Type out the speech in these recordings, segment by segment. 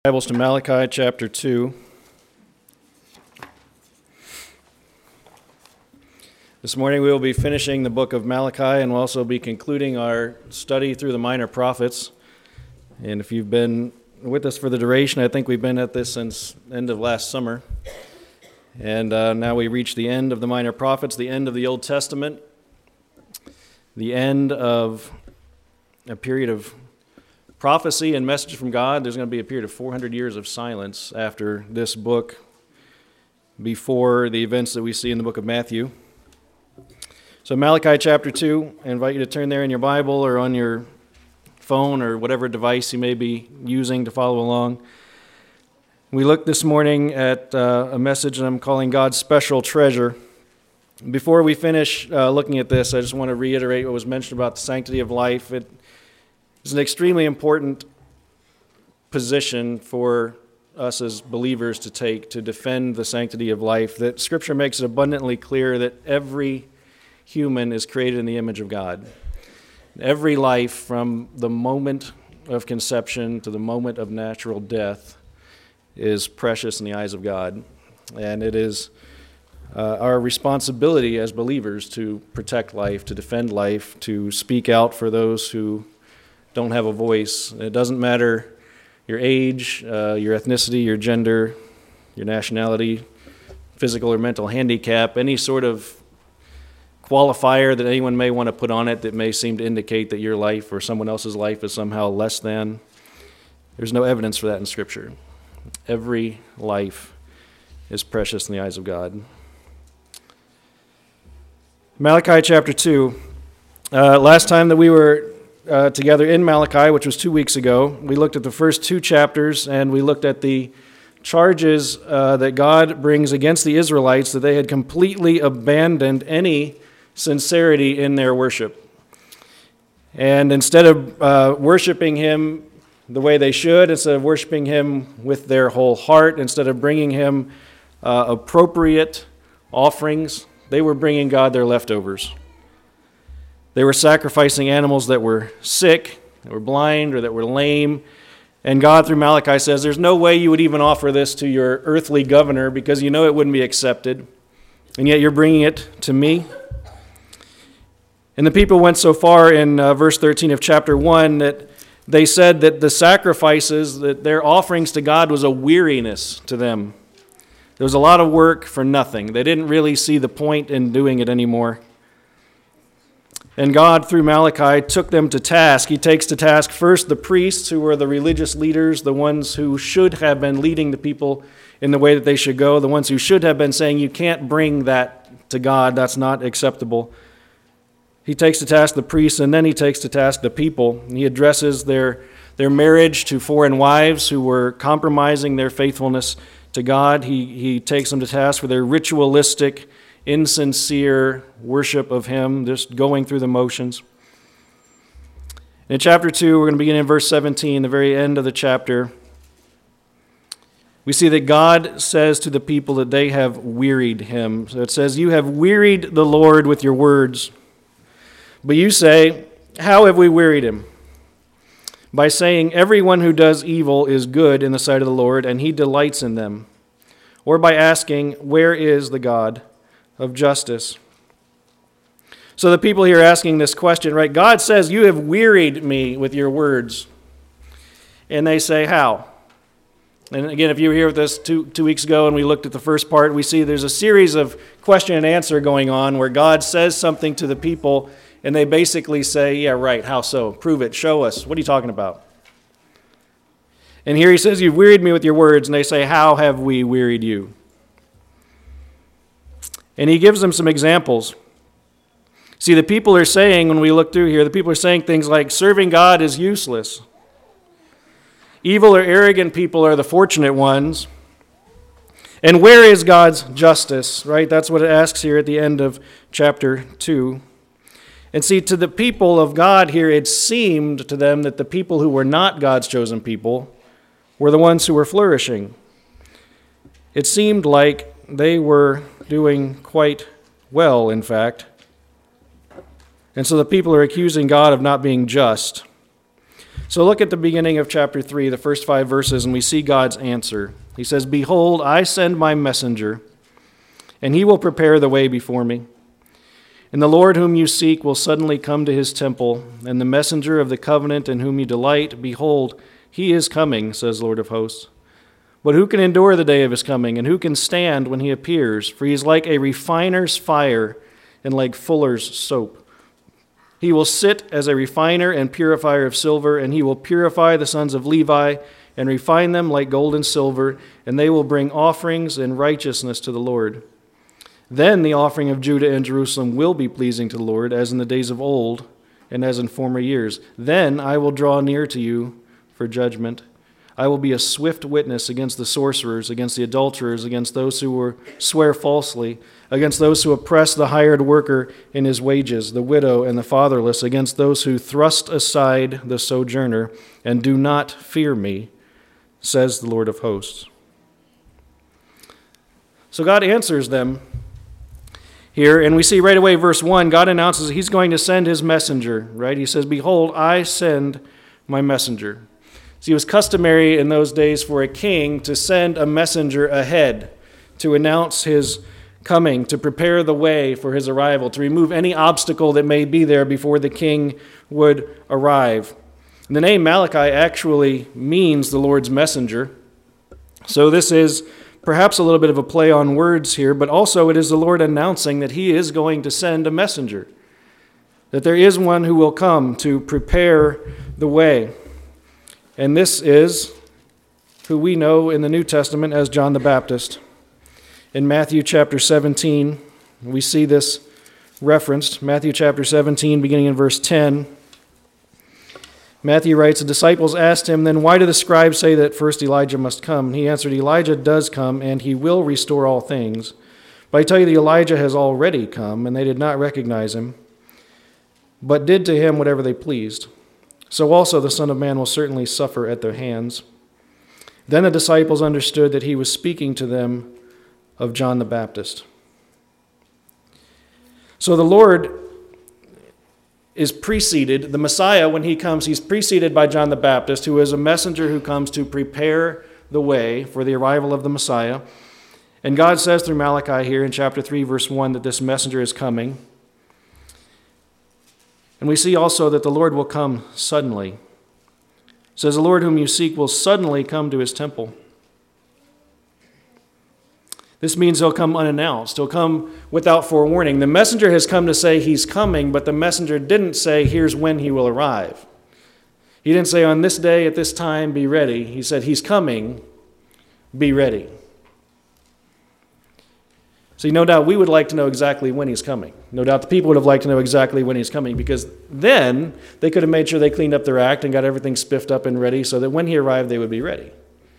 Bibles to Malachi chapter 2. This morning we will be finishing the book of Malachi, and we'll also be concluding our study through the minor prophets. And if you've been with us for the duration, I think we've been at this since end of last summer. And now we reach the end of the minor prophets, the end of the Old Testament, the end of a period of prophecy and message from God. There's going to be a period of 400 years of silence after this book, before the events that we see in the book of Matthew. So Malachi chapter 2, I invite you to turn there in your Bible or on your phone or whatever device you may be using to follow along. We looked this morning at a message that I'm calling God's Special Treasure. Before we finish looking at this, I just want to reiterate what was mentioned about the sanctity of life. It's an extremely important position for us as believers to take, to defend the sanctity of life. That Scripture makes it abundantly clear that every human is created in the image of God. Every life, from the moment of conception to the moment of natural death, is precious in the eyes of God. And it is our responsibility as believers to protect life, to defend life, to speak out for those who don't have a voice. It doesn't matter your age, your ethnicity, your gender, your nationality, physical or mental handicap, any sort of qualifier that anyone may want to put on it that may seem to indicate that your life or someone else's life is somehow less than. There's no evidence for that in Scripture. Every life is precious in the eyes of God. Malachi chapter 2. Last time that we were together in Malachi, which was 2 weeks ago, we looked at the first two chapters, and we looked at the charges that God brings against the Israelites, that they had completely abandoned any sincerity in their worship. And instead of worshiping Him the way they should, instead of worshiping Him with their whole heart, instead of bringing Him appropriate offerings, they were bringing God their leftovers. They were sacrificing animals that were sick, that were blind, or that were lame. And God, through Malachi, says, there's no way you would even offer this to your earthly governor because you know it wouldn't be accepted. And yet you're bringing it to me. And the people went so far in verse 13 of chapter 1 that they said that the sacrifices, that their offerings to God was a weariness to them. There was a lot of work for nothing. They didn't really see the point in doing it anymore. And God, through Malachi, took them to task. He takes to task first the priests, who were the religious leaders, the ones who should have been leading the people in the way that they should go, the ones who should have been saying, you can't bring that to God, that's not acceptable. He takes to task the priests, and then he takes to task the people. He addresses their marriage to foreign wives who were compromising their faithfulness to God. He takes them to task for their ritualistic, insincere worship of Him, just going through the motions. In chapter 2, we're going to begin in verse 17, the very end of the chapter. We see that God says to the people that they have wearied Him. So it says, you have wearied the Lord with your words. But you say, how have we wearied Him? By saying, everyone who does evil is good in the sight of the Lord, and He delights in them. Or by asking, where is the God of justice? So the people here are asking this question, right? God says, you have wearied me with your words. And they say, how? And again, if you were here with us two weeks ago and we looked at the first part, we see there's a series of question and answer going on where God says something to the people and they basically say, yeah, right, how so? Prove it, show us. What are you talking about? And here He says, you've wearied me with your words. And they say, how have we wearied you? And He gives them some examples. See, the people are saying, when we look through here, the people are saying things like, serving God is useless. Evil or arrogant people are the fortunate ones. And where is God's justice, right? That's what it asks here at the end of chapter 2. And see, to the people of God here, it seemed to them that the people who were not God's chosen people were the ones who were flourishing. It seemed like they were doing quite well, in fact. And so the people are accusing God of not being just. So look at the beginning of chapter 3, the first 5 verses, and we see God's answer. He says, "Behold, I send my messenger, and he will prepare the way before me. And the Lord whom you seek will suddenly come to his temple, and the messenger of the covenant in whom you delight, behold, he is coming, says the Lord of hosts. But who can endure the day of his coming, and who can stand when he appears? For he is like a refiner's fire and like fuller's soap. He will sit as a refiner and purifier of silver, and he will purify the sons of Levi and refine them like gold and silver, and they will bring offerings in righteousness to the Lord. Then the offering of Judah and Jerusalem will be pleasing to the Lord, as in the days of old and as in former years. Then I will draw near to you for judgment. I will be a swift witness against the sorcerers, against the adulterers, against those who swear falsely, against those who oppress the hired worker in his wages, the widow and the fatherless, against those who thrust aside the sojourner and do not fear me, says the Lord of hosts." So God answers them here, and we see right away, verse 1, God announces he's going to send his messenger, right? He says, "Behold, I send my messenger." See, it was customary in those days for a king to send a messenger ahead to announce his coming, to prepare the way for his arrival, to remove any obstacle that may be there before the king would arrive. And the name Malachi actually means the Lord's messenger. So this is perhaps a little bit of a play on words here, but also it is the Lord announcing that he is going to send a messenger, that there is one who will come to prepare the way. And this is who we know in the New Testament as John the Baptist. In Matthew chapter 17, we see this referenced. Matthew chapter 17, beginning in verse 10. Matthew writes, "The disciples asked him, 'Then why do the scribes say that first Elijah must come?' And he answered, 'Elijah does come, and he will restore all things. But I tell you that Elijah has already come, and they did not recognize him, but did to him whatever they pleased. So also the Son of Man will certainly suffer at their hands.' Then the disciples understood that he was speaking to them of John the Baptist." So the Lord is preceded, the Messiah, when he comes, he's preceded by John the Baptist, who is a messenger who comes to prepare the way for the arrival of the Messiah. And God says through Malachi here in chapter 3, verse 1, that this messenger is coming. And we see also that the Lord will come suddenly. It says, "The Lord whom you seek will suddenly come to his temple." This means he'll come unannounced. He'll come without forewarning. The messenger has come to say he's coming, but the messenger didn't say, here's when he will arrive. He didn't say, on this day, at this time, be ready. He said, he's coming, be ready. See, no doubt we would like to know exactly when he's coming. No doubt the people would have liked to know exactly when he's coming, because then they could have made sure they cleaned up their act and got everything spiffed up and ready so that when he arrived, they would be ready.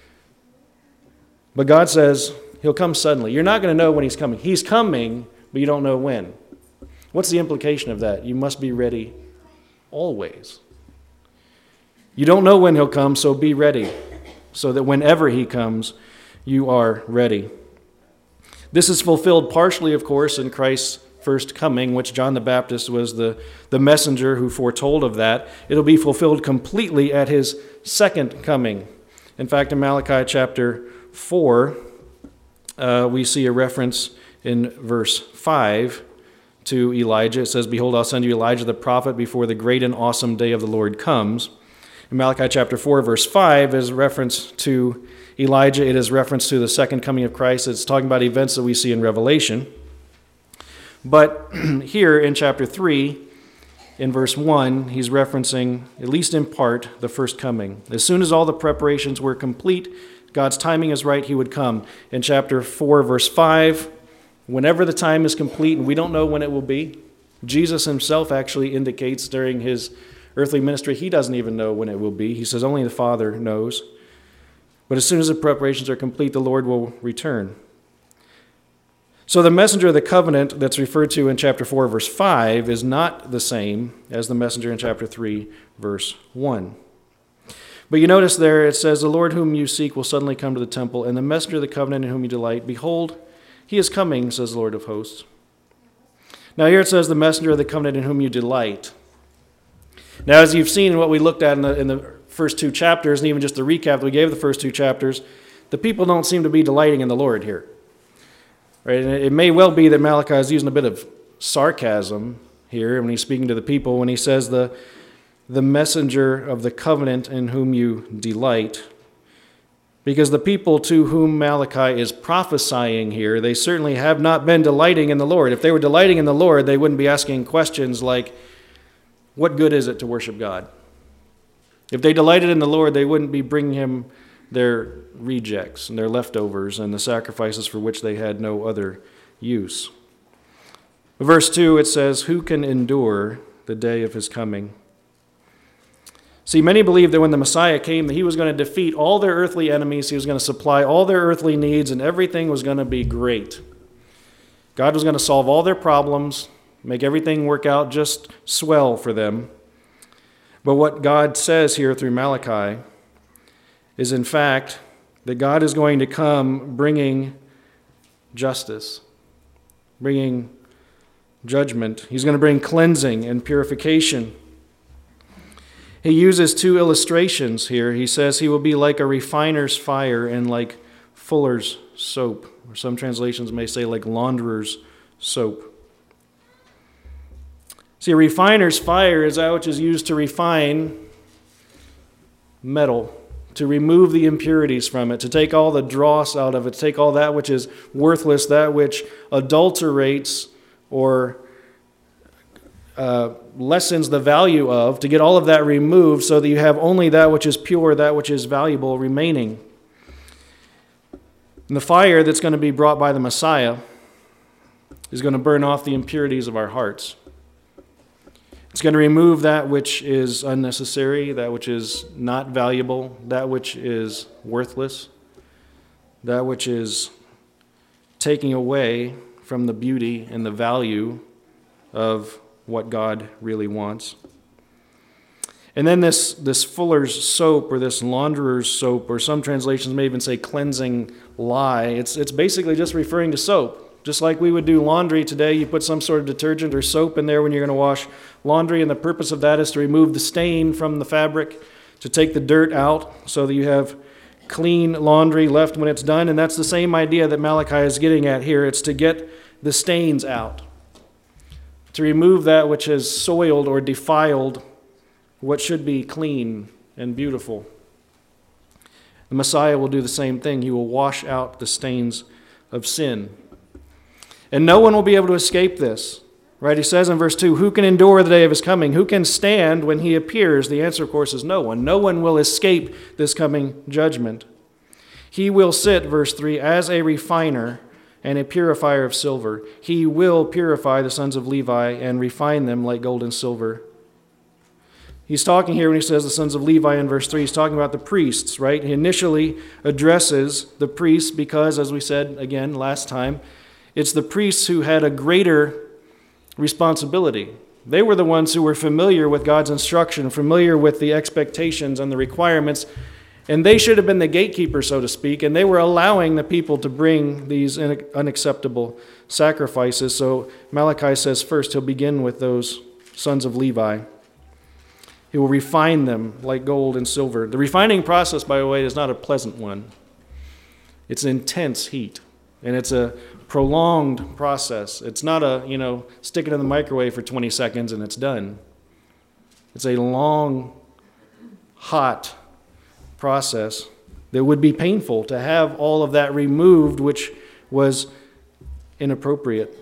But God says he'll come suddenly. You're not going to know when he's coming. He's coming, but you don't know when. What's the implication of that? You must be ready always. You don't know when he'll come, so be ready, so that whenever he comes, you are ready. This is fulfilled partially, of course, in Christ's first coming, which John the Baptist was the messenger who foretold of that. It'll be fulfilled completely at his second coming. In fact, in Malachi chapter 4, we see a reference in verse 5 to Elijah. It says, "Behold, I'll send you Elijah the prophet before the great and awesome day of the Lord comes." In Malachi chapter 4, verse 5 is reference to Elijah. It is reference to the second coming of Christ. It's talking about events that we see in Revelation. But here in chapter 3, in verse 1, he's referencing, at least in part, the first coming. As soon as all the preparations were complete, God's timing is right, he would come. In chapter 4, verse 5, whenever the time is complete, and we don't know when it will be, Jesus himself actually indicates during his earthly ministry, he doesn't even know when it will be. He says only the Father knows. But as soon as the preparations are complete, the Lord will return. So the messenger of the covenant that's referred to in chapter 4, verse 5 is not the same as the messenger in chapter 3, verse 1. But you notice there it says, "The Lord whom you seek will suddenly come to the temple, and the messenger of the covenant in whom you delight, behold, he is coming, says the Lord of hosts." Now here it says, "The messenger of the covenant in whom you delight." Now as you've seen in what we looked at in the first two chapters, and even just the recap that we gave the first two chapters, the people don't seem to be delighting in the Lord here. Right? And it may well be that Malachi is using a bit of sarcasm here when he's speaking to the people, when he says the messenger of the covenant in whom you delight. Because the people to whom Malachi is prophesying here, they certainly have not been delighting in the Lord. If they were delighting in the Lord, they wouldn't be asking questions like, what good is it to worship God? If they delighted in the Lord, they wouldn't be bringing him their rejects and their leftovers and the sacrifices for which they had no other use. Verse 2, it says, who can endure the day of his coming? See, many believe that when the Messiah came, that he was going to defeat all their earthly enemies, he was going to supply all their earthly needs, and everything was going to be great. God was going to solve all their problems, make everything work out just swell for them. But what God says here through Malachi is, in fact, that God is going to come bringing justice, bringing judgment. He's going to bring cleansing and purification. He uses two illustrations here. He says he will be like a refiner's fire and like fuller's soap, or some translations may say like launderer's soap. See, a refiner's fire is that which is used to refine metal, to remove the impurities from it, to take all the dross out of it, to take all that which is worthless, that which adulterates or lessens the value of, to get all of that removed so that you have only that which is pure, that which is valuable remaining. And the fire that's going to be brought by the Messiah is going to burn off the impurities of our hearts. It's going to remove that which is unnecessary, that which is not valuable, that which is worthless, that which is taking away from the beauty and the value of what God really wants. And then this fuller's soap or this launderer's soap, or some translations may even say cleansing lye, it's basically just referring to soap. Just like we would do laundry today, you put some sort of detergent or soap in there when you're going to wash laundry, and the purpose of that is to remove the stain from the fabric, to take the dirt out so that you have clean laundry left when it's done. And that's the same idea that Malachi is getting at here. It's to get the stains out, to remove that which has soiled or defiled what should be clean and beautiful. The Messiah will do the same thing. He will wash out the stains of sin. And no one will be able to escape this. Right? He says in verse 2, who can endure the day of his coming? Who can stand when he appears? The answer, of course, is no one. No one will escape this coming judgment. He will sit, verse 3, as a refiner and a purifier of silver. He will purify the sons of Levi and refine them like gold and silver. He's talking here when he says the sons of Levi in verse 3, he's talking about the priests, right? He initially addresses the priests because, as we said again last time, it's the priests who had a greater responsibility. They were the ones who were familiar with God's instruction, familiar with the expectations and the requirements, and they should have been the gatekeeper, so to speak, and they were allowing the people to bring these unacceptable sacrifices. So Malachi says first he'll begin with those sons of Levi. He will refine them like gold and silver. The refining process, by the way, is not a pleasant one. It's intense heat, and it's a prolonged process. It's not a, stick it in the microwave for 20 seconds and it's done. It's a long, hot process that would be painful to have all of that removed, which was inappropriate.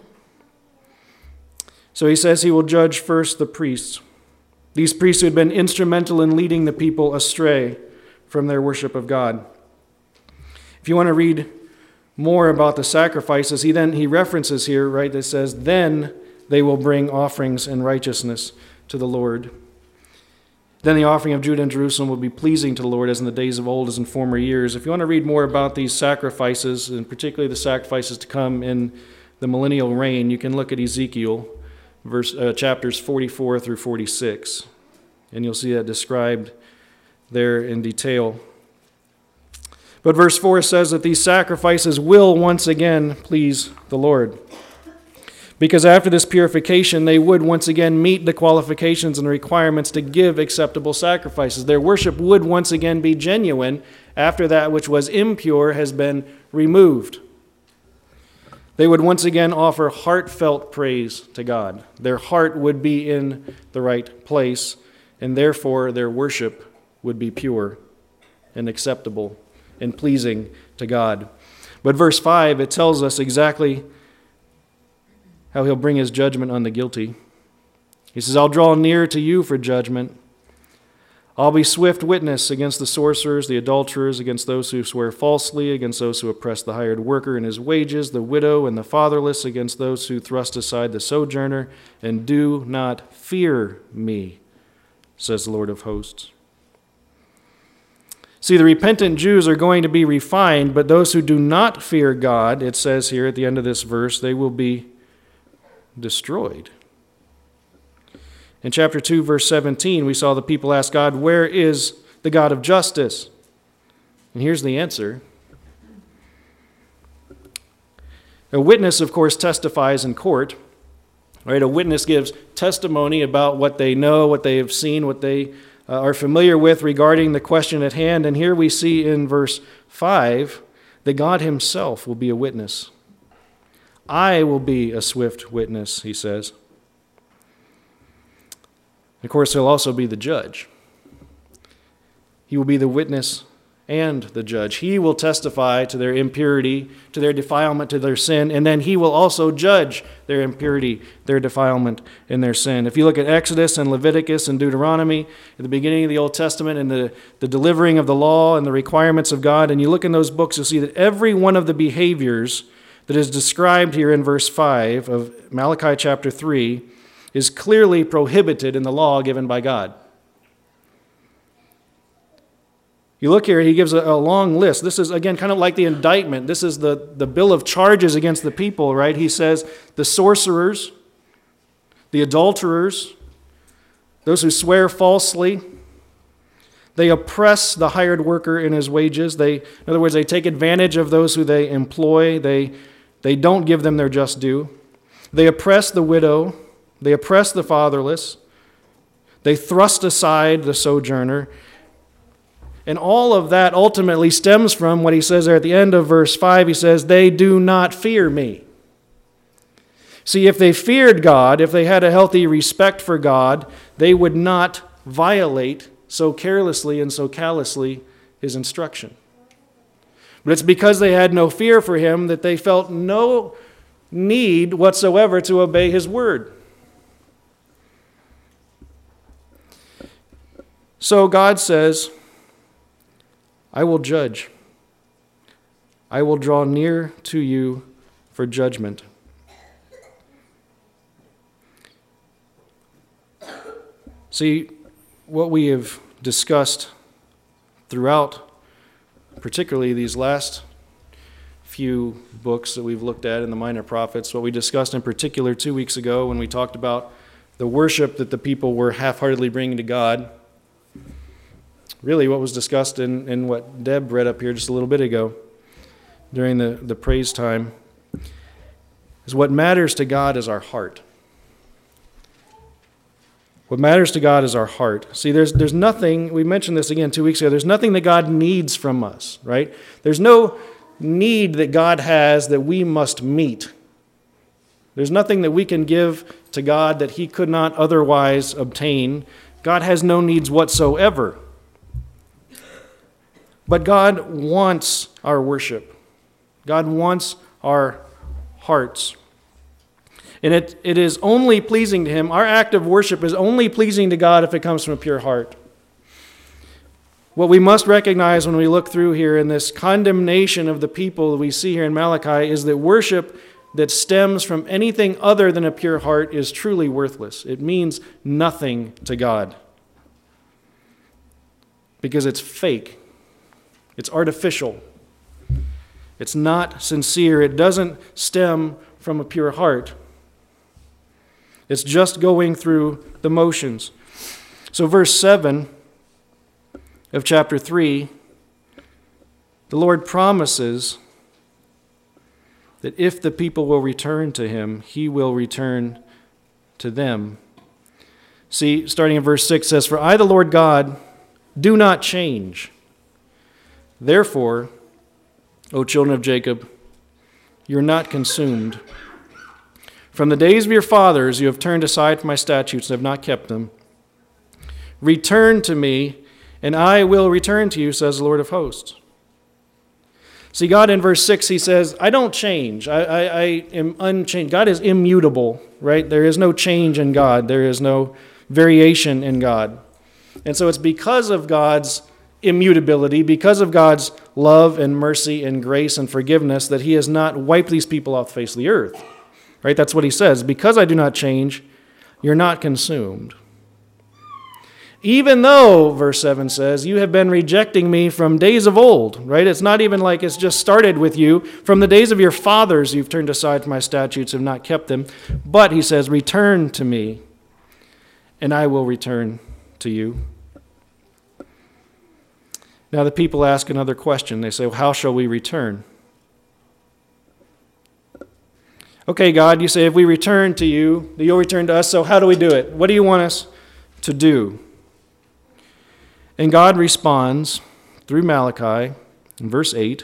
So he says he will judge first the priests. These priests who had been instrumental in leading the people astray from their worship of God. If you want to read more about the sacrifices, he references here, right, that says, then they will bring offerings in righteousness to the Lord. Then the offering of Judah and Jerusalem will be pleasing to the Lord as in the days of old, as in former years. If you want to read more about these sacrifices, and particularly the sacrifices to come in the millennial reign, you can look at Ezekiel, chapters 44 through 46, and you'll see that described there in detail. But verse 4 says that these sacrifices will once again please the Lord. Because after this purification, they would once again meet the qualifications and requirements to give acceptable sacrifices. Their worship would once again be genuine after that which was impure has been removed. They would once again offer heartfelt praise to God. Their heart would be in the right place, and therefore their worship would be pure and acceptable and pleasing to God. But verse 5, it tells us exactly how he'll bring his judgment on the guilty. He says, I'll draw near to you for judgment. I'll be swift witness against the sorcerers, the adulterers, against those who swear falsely, against those who oppress the hired worker in his wages, the widow and the fatherless, against those who thrust aside the sojourner, and do not fear me, says the Lord of hosts. See, the repentant Jews are going to be refined, but those who do not fear God, it says here at the end of this verse, they will be destroyed. In chapter 2, verse 17, we saw the people ask God, where is the God of justice? And here's the answer. A witness, of course, testifies in court. Right? A witness gives testimony about what they know, what they have seen, what they are familiar with regarding the question at hand. And here we see in verse 5 that God himself will be a witness. I will be a swift witness, he says. Of course, he'll also be the judge. He will be the witness and the judge. He will testify to their impurity, to their defilement, to their sin, and then he will also judge their impurity, their defilement, and their sin. If you look at Exodus and Leviticus and Deuteronomy, at the beginning of the Old Testament, and the delivering of the law and the requirements of God, and you look in those books, you'll see that every one of the behaviors that is described here in verse 5 of Malachi chapter 3 is clearly prohibited in the law given by God. You look here, he gives a long list. This is, again, kind of like the indictment. This is the bill of charges against the people, right? He says the sorcerers, the adulterers, those who swear falsely, they oppress the hired worker in his wages. In other words, they take advantage of those who they employ. They don't give them their just due. They oppress the widow. They oppress the fatherless. They thrust aside the sojourner. And all of that ultimately stems from what he says there at the end of verse 5. He says, they do not fear me. See, if they feared God, if they had a healthy respect for God, they would not violate so carelessly and so callously his instruction. But it's because they had no fear for him that they felt no need whatsoever to obey his word. So God says, I will judge. I will draw near to you for judgment. See, what we have discussed throughout, particularly these last few books that we've looked at in the Minor Prophets, what we discussed in particular 2 weeks ago when we talked about the worship that the people were half-heartedly bringing to God, really what was discussed in what Deb read up here just a little bit ago during the praise time, is what matters to God is our heart. What matters to God is our heart. See, there's nothing, we mentioned this again 2 weeks ago, there's nothing that God needs from us, right? There's no need that God has that we must meet. There's nothing that we can give to God that he could not otherwise obtain. God has no needs whatsoever. But God wants our worship. God wants our hearts. And it is only pleasing to him. Our act of worship is only pleasing to God if it comes from a pure heart. What we must recognize when we look through here in this condemnation of the people that we see here in Malachi is that worship that stems from anything other than a pure heart is truly worthless. It means nothing to God. Because it's fake. It's artificial. It's not sincere. It doesn't stem from a pure heart. It's just going through the motions. So verse 7 of chapter 3, the Lord promises that if the people will return to him, he will return to them. See, starting in verse 6 says, "For I, the Lord God, do not change. Therefore, O children of Jacob, you are not consumed. From the days of your fathers you have turned aside from my statutes and have not kept them. Return to me, and I will return to you, says the Lord of hosts." See, God in verse 6, he says, I don't change. I am unchanged. God is immutable, right? There is no change in God. There is no variation in God. And so it's because of God's immutability, because of God's love and mercy and grace and forgiveness that he has not wiped these people off the face of the earth. Right? That's what he says. Because I do not change, you're not consumed. Even though, verse 7 says, you have been rejecting me from days of old, right? It's not even like it's just started with you. From the days of your fathers, you've turned aside from my statutes and have not kept them. But, he says, return to me, and I will return to you. Now the people ask another question. They say, well, how shall we return? Okay, God, you say if we return to you, you'll return to us, so how do we do it? What do you want us to do? And God responds through Malachi in verse 8,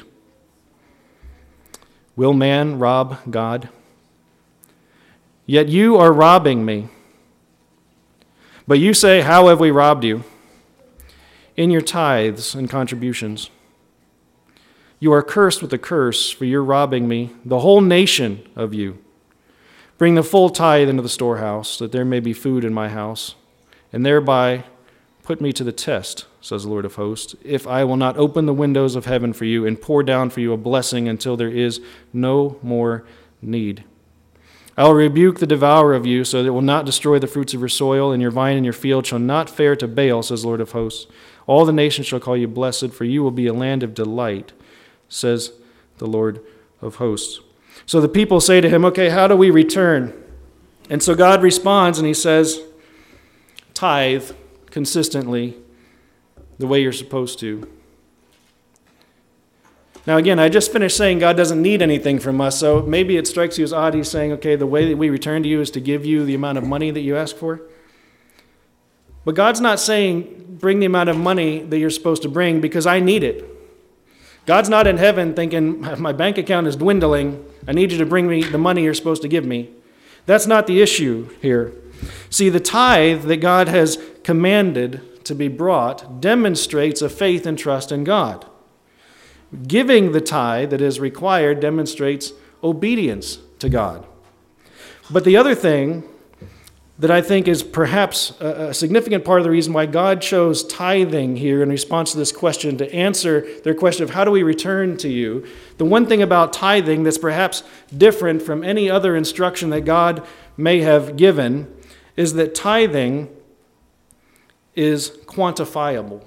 will man rob God? Yet you are robbing me. But you say, how have we robbed you? In your tithes and contributions. You are cursed with a curse, for you're robbing me, the whole nation of you. Bring the full tithe into the storehouse, that there may be food in my house, and thereby put me to the test, says the Lord of hosts, if I will not open the windows of heaven for you and pour down for you a blessing until there is no more need. I will rebuke the devourer of you, so that it will not destroy the fruits of your soil, and your vine and your field shall not fare to Baal, says the Lord of hosts. All the nations shall call you blessed, for you will be a land of delight, says the Lord of hosts. So the people say to him, okay, how do we return? And so God responds and he says, tithe consistently the way you're supposed to. Now again, I just finished saying God doesn't need anything from us, so maybe it strikes you as odd. He's saying, okay, the way that we return to you is to give you the amount of money that you ask for. But God's not saying bring the amount of money that you're supposed to bring because I need it. God's not in heaven thinking, my bank account is dwindling. I need you to bring me the money you're supposed to give me. That's not the issue here. See, the tithe that God has commanded to be brought demonstrates a faith and trust in God. Giving the tithe that is required demonstrates obedience to God. But the other thing that I think is perhaps a significant part of the reason why God chose tithing here in response to this question, to answer their question of how do we return to you, the one thing about tithing that's perhaps different from any other instruction that God may have given is that tithing is quantifiable.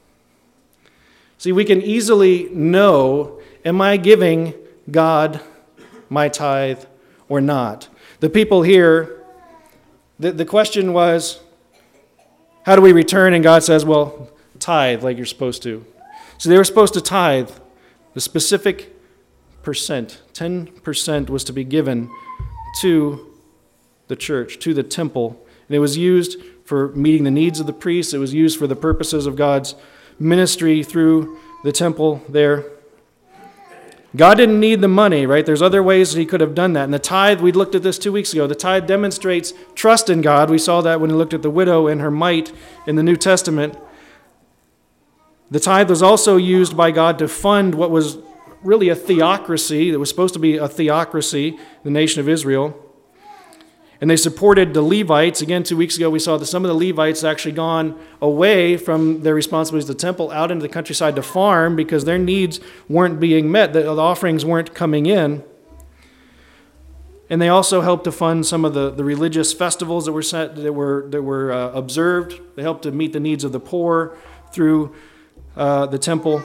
See, we can easily know, am I giving God my tithe or not? The people here, the question was, how do we return? And God says, well, tithe like you're supposed to. So they were supposed to tithe the specific percent. 10% was to be given to the church, to the temple. And it was used for meeting the needs of the priests. It was used for the purposes of God's ministry through the temple there. God didn't need the money, right? There's other ways that he could have done that. And the tithe, we looked at this 2 weeks ago. The tithe demonstrates trust in God. We saw that when we looked at the widow and her mite in the New Testament. The tithe was also used by God to fund what was really a theocracy. It was supposed to be a theocracy, the nation of Israel. And they supported the Levites. Again, 2 weeks ago, we saw that some of the Levites actually gone away from their responsibilities of the temple out into the countryside to farm because their needs weren't being met. The offerings weren't coming in. And they also helped to fund some of the religious festivals that were observed. They helped to meet the needs of the poor through the temple.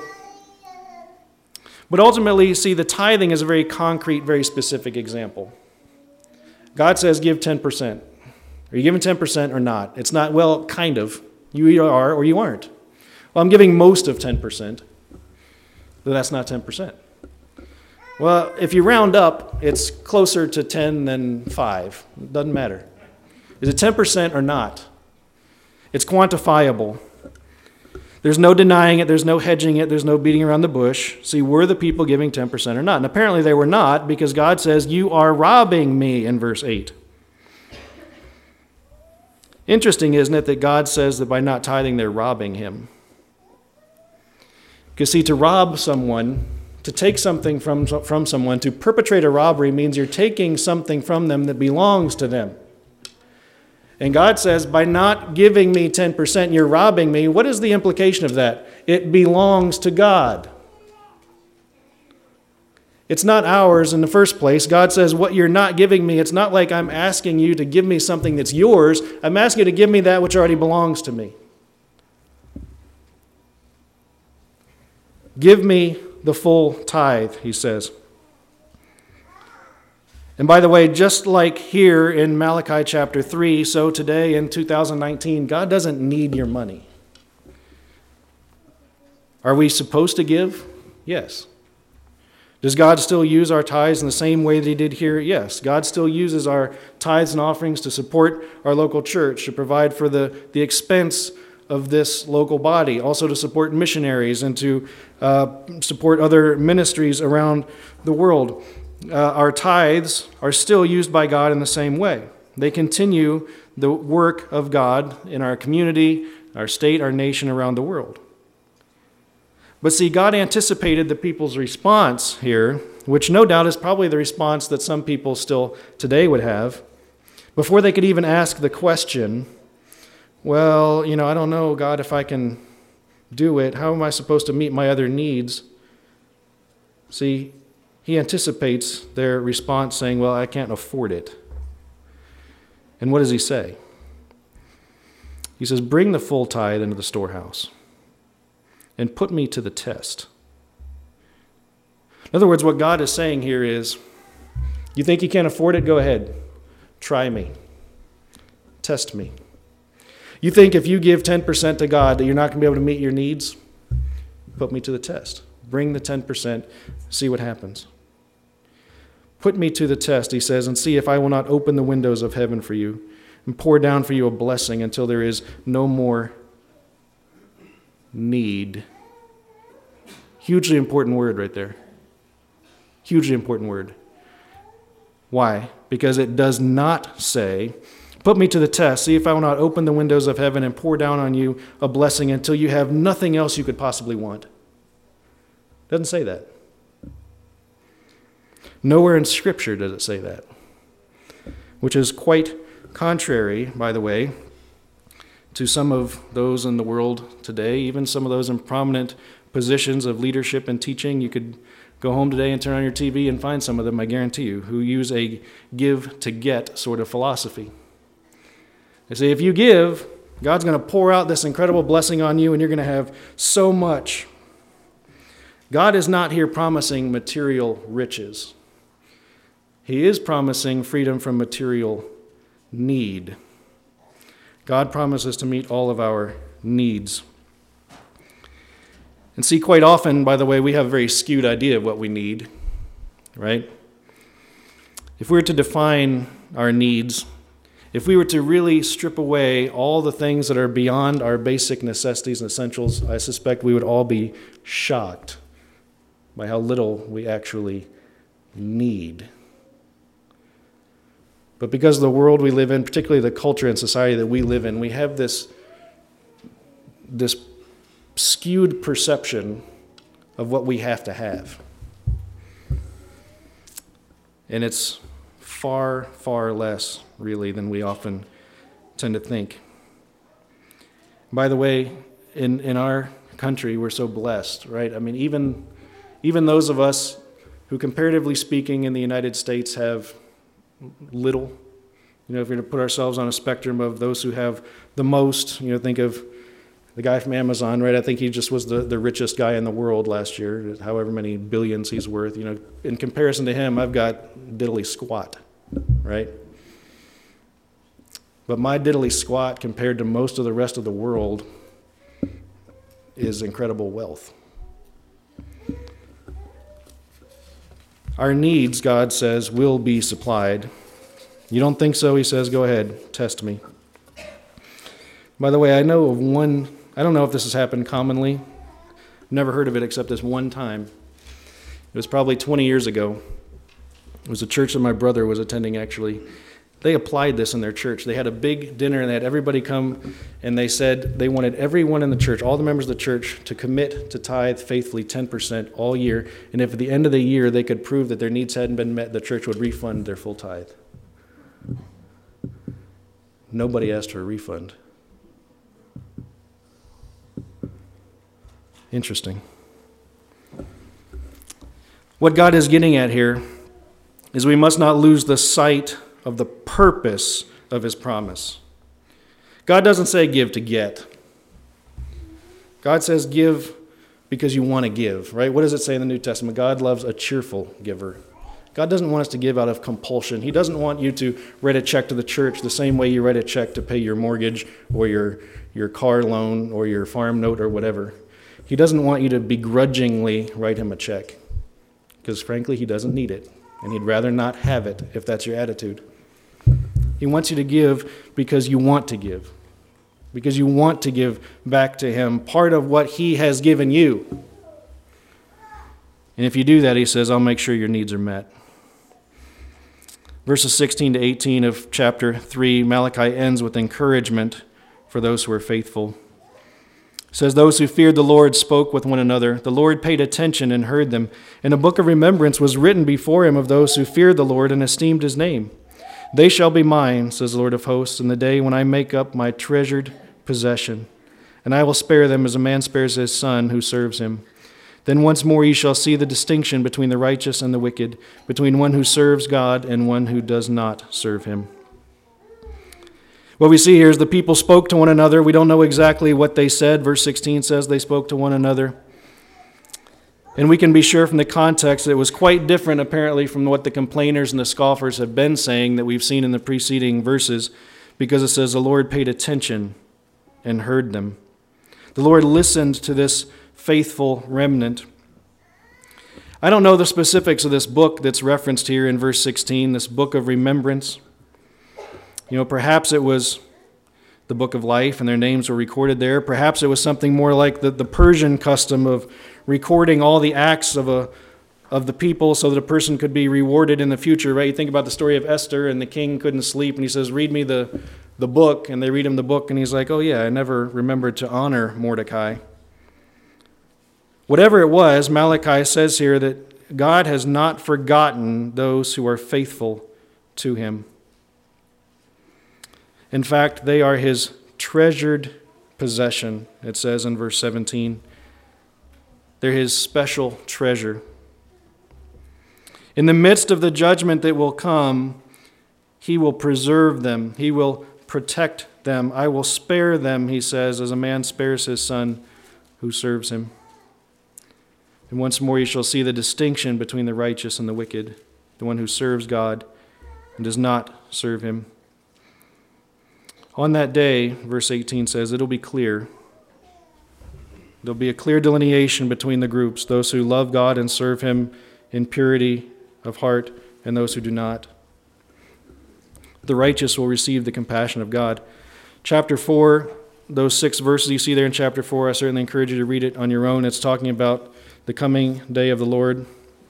But ultimately, you see, the tithing is a very concrete, very specific example. God says give 10%. Are you giving 10% or not? It's not, well, kind of. You either are or you aren't. Well, I'm giving most of 10%. But that's not 10%. Well, if you round up, it's closer to 10 than 5. It doesn't matter. Is it 10% or not? It's quantifiable. There's no denying it. There's no hedging it. There's no beating around the bush. See, were the people giving 10% or not? And apparently they were not, because God says, you are robbing me in verse 8. Interesting, isn't it, that God says that by not tithing, they're robbing him? Because see, to rob someone, to take something from someone, to perpetrate a robbery means you're taking something from them that belongs to them. And God says, by not giving me 10%, you're robbing me. What is the implication of that? It belongs to God. It's not ours in the first place. God says, what you're not giving me, it's not like I'm asking you to give me something that's yours. I'm asking you to give me that which already belongs to me. Give me the full tithe, he says. And by the way, just like here in Malachi chapter 3, so today in 2019, God doesn't need your money. Are we supposed to give? Yes. Does God still use our tithes in the same way that he did here? Yes. God still uses our tithes and offerings to support our local church, to provide for the expense of this local body, also to support missionaries and to support other ministries around the world. Our tithes are still used by God in the same way. They continue the work of God in our community, our state, our nation, around the world. But see, God anticipated the people's response here, which no doubt is probably the response that some people still today would have, before they could even ask the question, well, I don't know, God, if I can do it. How am I supposed to meet my other needs? See, he anticipates their response saying, well, I can't afford it. And what does he say? He says, bring the full tithe into the storehouse and put me to the test. In other words, what God is saying here is, you think you can't afford it? Go ahead. Try me. Test me. You think if you give 10% to God that you're not going to be able to meet your needs? Put me to the test. Bring the 10%, see what happens. Put me to the test, he says, and see if I will not open the windows of heaven for you and pour down for you a blessing until there is no more need. Hugely important word right there. Hugely important word. Why? Because it does not say, put me to the test, see if I will not open the windows of heaven and pour down on you a blessing until you have nothing else you could possibly want. It doesn't say that. Nowhere in Scripture does it say that, which is quite contrary, by the way, to some of those in the world today, even some of those in prominent positions of leadership and teaching. You could go home today and turn on your TV and find some of them, I guarantee you, who use a give-to-get sort of philosophy. They say, if you give, God's going to pour out this incredible blessing on you and you're going to have so much. God is not here promising material riches. He is promising freedom from material need. God promises to meet all of our needs. And see, quite often, by the way, we have a very skewed idea of what we need, right? If we were to define our needs, if we were to really strip away all the things that are beyond our basic necessities and essentials, I suspect we would all be shocked by how little we actually need. But because of the world we live in, particularly the culture and society that we live in, we have this skewed perception of what we have to have. And it's far, far less, really, than we often tend to think. By the way, in our country, we're so blessed, right? I mean, even those of us who, comparatively speaking, in the United States have little, if we're going to put ourselves on a spectrum of those who have the most, think of the guy from Amazon, right? I think he just was the richest guy in the world last year, however many billions he's worth. In comparison to him, I've got diddly squat, right? But my diddly squat compared to most of the rest of the world is incredible wealth. Our needs, God says, will be supplied. You don't think so? He says, go ahead, test me. By the way, I know of one, I don't know if this has happened commonly. I've never heard of it except this one time. It was probably 20 years ago. It was a church that my brother was attending, actually. They applied this in their church. They had a big dinner, and they had everybody come, and they said they wanted everyone in the church, all the members of the church, to commit to tithe faithfully 10% all year. And if at the end of the year they could prove that their needs hadn't been met, the church would refund their full tithe. Nobody asked for a refund. Interesting. What God is getting at here is we must not lose the sight of the purpose of his promise. God doesn't say give to get. God says give because you want to give, right? What does it say in the New Testament? God loves a cheerful giver. God doesn't want us to give out of compulsion. He doesn't want you to write a check to the church the same way you write a check to pay your mortgage or your car loan or your farm note or whatever. He doesn't want you to begrudgingly write him a check because, frankly, he doesn't need it, and he'd rather not have it if that's your attitude. He wants you to give because you want to give, because you want to give back to him part of what he has given you. And if you do that, he says, I'll make sure your needs are met. Verses 16 to 18 of chapter 3, Malachi ends with encouragement for those who are faithful. It says, those who feared the Lord spoke with one another. The Lord paid attention and heard them. And a book of remembrance was written before him of those who feared the Lord and esteemed his name. They shall be mine, says the Lord of hosts, in the day when I make up my treasured possession. And I will spare them as a man spares his son who serves him. Then once more ye shall see the distinction between the righteous and the wicked, between one who serves God and one who does not serve him. What we see here is the people spoke to one another. We don't know exactly what they said. Verse 16 says they spoke to one another. And we can be sure from the context that it was quite different, apparently, from what the complainers and the scoffers have been saying that we've seen in the preceding verses, because it says the Lord paid attention and heard them. The Lord listened to this faithful remnant. I don't know the specifics of this book that's referenced here in verse 16, this book of remembrance. Perhaps it was the book of life and their names were recorded there. Perhaps it was something more like the Persian custom of recording all the acts of the people so that a person could be rewarded in the future, right? You think about the story of Esther, and the king couldn't sleep, and he says, read me the book, and they read him the book, and he's like, oh yeah, I never remembered to honor Mordecai. Whatever it was, Malachi says here that God has not forgotten those who are faithful to him. In fact, they are his treasured possession, it says in verse 17. They're his special treasure. In the midst of the judgment that will come, he will preserve them. He will protect them. I will spare them, he says, as a man spares his son who serves him. And once more you shall see the distinction between the righteous and the wicked, the one who serves God and does not serve him. On that day, verse 18 says, it'll be clear. There'll be a clear delineation between the groups, those who love God and serve him in purity of heart and those who do not. The righteous will receive the compassion of God. Chapter 4, those 6 verses you see there in chapter 4, I certainly encourage you to read it on your own. It's talking about the coming day of the Lord.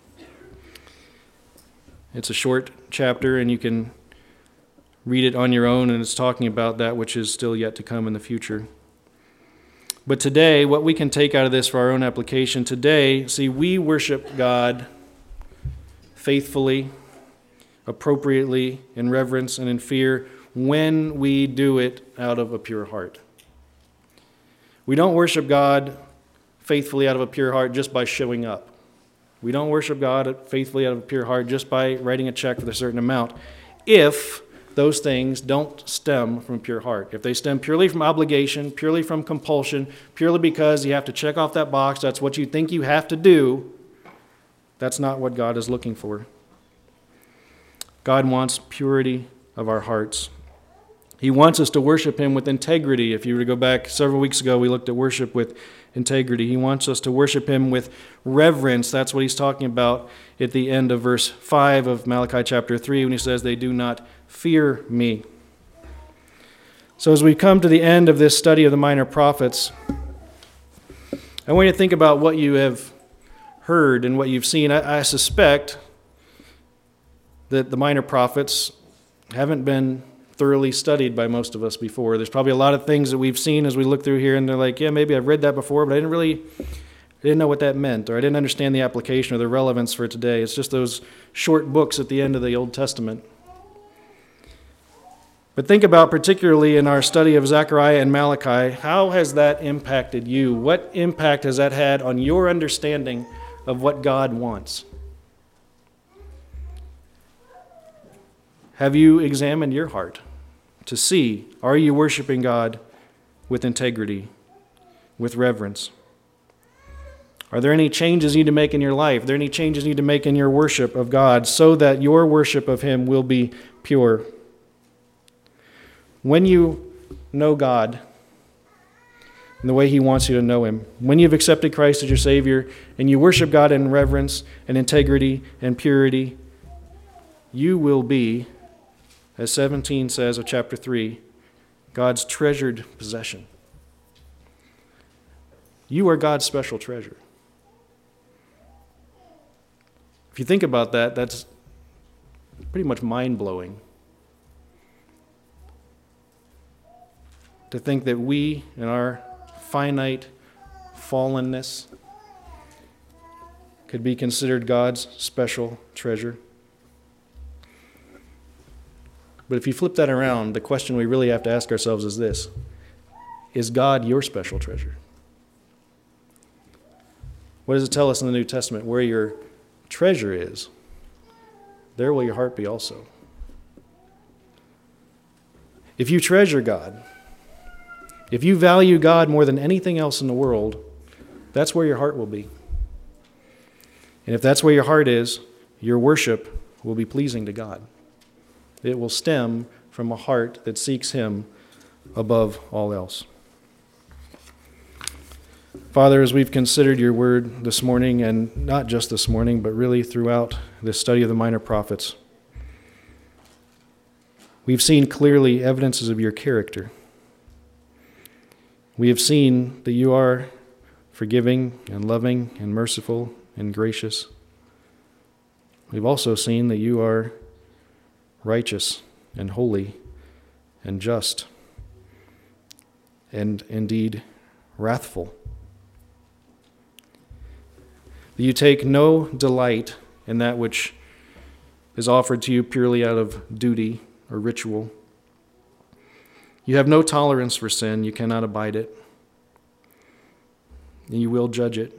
It's a short chapter, and you can read it on your own, and it's talking about that which is still yet to come in the future. But today, what we can take out of this for our own application, today, see, we worship God faithfully, appropriately, in reverence and in fear, when we do it out of a pure heart. We don't worship God faithfully out of a pure heart just by showing up. We don't worship God faithfully out of a pure heart just by writing a check for a certain amount, if those things don't stem from a pure heart. If they stem purely from obligation, purely from compulsion, purely because you have to check off that box, that's what you think you have to do, that's not what God is looking for. God wants purity of our hearts. He wants us to worship him with integrity. If you were to go back several weeks ago, we looked at worship with integrity. He wants us to worship him with reverence. That's what he's talking about at the end of verse 5 of Malachi chapter 3 when he says, "They do not fear me." So as we come to the end of this study of the minor prophets, I want you to think about what you have heard and what you've seen. I suspect that the minor prophets haven't been thoroughly studied by most of us before. There's probably a lot of things that we've seen as we look through here, and they're like, yeah, maybe I've read that before, but I didn't know what that meant, or I didn't understand the application or the relevance for today. It's just those short books at the end of the Old Testament. But think about, particularly in our study of Zechariah and Malachi, how has that impacted you? What impact has that had on your understanding of what God wants? Have you examined your heart to see, are you worshiping God with integrity, with reverence? Are there any changes you need to make in your life? Are there any changes you need to make in your worship of God so that your worship of him will be pure? When you know God and the way he wants you to know him, when you've accepted Christ as your Savior and you worship God in reverence and integrity and purity, you will be, as 17 says of chapter 3, God's treasured possession. You are God's special treasure. If you think about that, that's pretty much mind-blowing. To think that we, in our finite fallenness, could be considered God's special treasure. But if you flip that around, the question we really have to ask ourselves is this: is God your special treasure? What does it tell us in the New Testament? Where your treasure is, there will your heart be also. If you treasure God, if you value God more than anything else in the world, that's where your heart will be. And if that's where your heart is, your worship will be pleasing to God. It will stem from a heart that seeks him above all else. Father, as we've considered your word this morning, and not just this morning, but really throughout this study of the minor prophets, we've seen clearly evidences of your character. We have seen that you are forgiving and loving and merciful and gracious. We've also seen that you are righteous and holy and just and indeed wrathful. That you take no delight in that which is offered to you purely out of duty or ritual. You have no tolerance for sin. You cannot abide it. And you will judge it.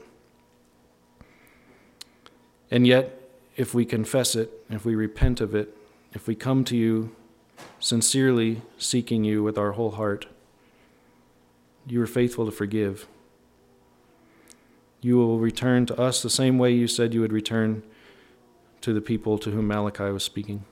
And yet, if we confess it, if we repent of it, if we come to you sincerely seeking you with our whole heart, you are faithful to forgive. You will return to us the same way you said you would return to the people to whom Malachi was speaking.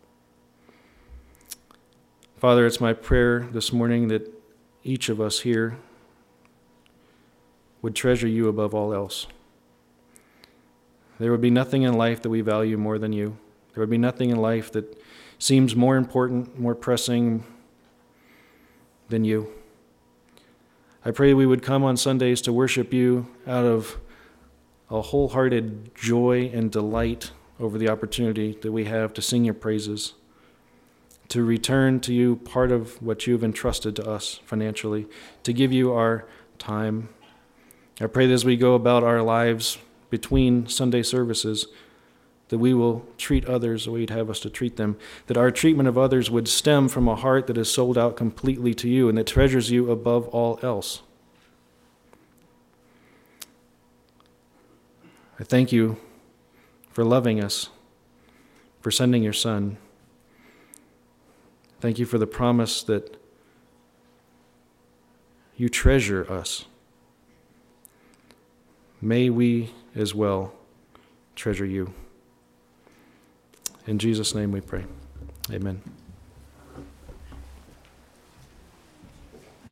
Father, it's my prayer this morning that each of us here would treasure you above all else. There would be nothing in life that we value more than you. There would be nothing in life that seems more important, more pressing than you. I pray we would come on Sundays to worship you out of a wholehearted joy and delight over the opportunity that we have to sing your praises, to return to you part of what you've entrusted to us financially, to give you our time. I pray that as we go about our lives between Sunday services, that we will treat others the way you'd have us to treat them, that our treatment of others would stem from a heart that is sold out completely to you and that treasures you above all else. I thank you for loving us, for sending your Son. Thank you for the promise that you treasure us. May we as well treasure you. In Jesus' name we pray. Amen.